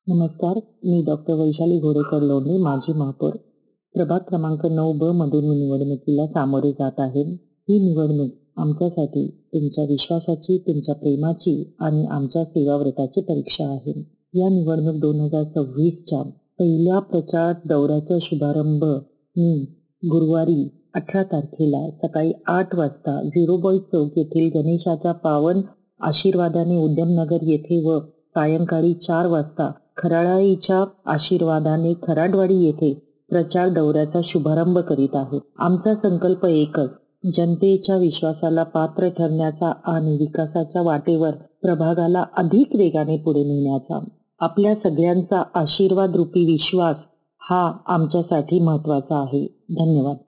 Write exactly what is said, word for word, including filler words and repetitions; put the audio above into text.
नमस्कार, मी डॉक्टर वैशाली घोडेकर लोंढे, माजी महापौर. प्रभाग क्रमांक नऊ ब मधून मी निवडणुकीला सामोरे जात आहे. ही निवडणूक आमच्यासाठी तुमच्या विश्वासाची, तुमच्या प्रेमाची आणि आमच्या सेवाव्रताची परीक्षा आहे. या निवडणूक दोन हजार सव्वीसच्या पहिल्या प्रचार दौऱ्याचा शुभारंभ मी गुरुवारी अठरा तारखेला सकाळी आठ वाजता झिरो बॉय चौक येथील गणेशाच्या पावन आशीर्वादाने उद्यमनगर येथे व सायंकाळी चार वाजता खराळाईच्या आशीर्वादाने खराडवाडी येथे प्रचार दौऱ्याचा शुभारंभ करीत आहे. आमचा संकल्प एकच, जनतेच्या विश्वासाला पात्र ठरण्याचा आणि विकासाच्या वाटेवर प्रभागाला अधिक वेगाने पुढे नेण्याचा. आपल्या सगळ्यांचा आशीर्वाद रूपी विश्वास हा आमच्यासाठी महत्वाचा आहे. धन्यवाद.